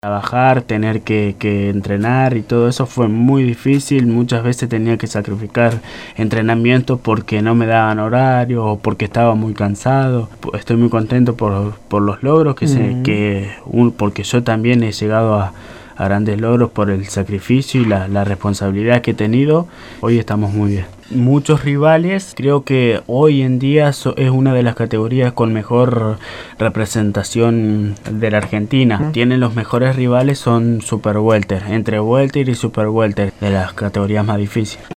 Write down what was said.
Trabajar, tener que entrenar y todo eso fue muy difícil. Muchas veces tenía que sacrificar entrenamiento porque no me daban horario o porque estaba muy cansado. Estoy muy contento por los logros porque yo también he llegado a grandes logros por el sacrificio y la responsabilidad que he tenido. Hoy estamos muy bien. Muchos rivales, creo que hoy en día es una de las categorías con mejor representación de la Argentina. Tienen los mejores rivales, son Super Welter, entre Welter y Super Welter, de las categorías más difíciles.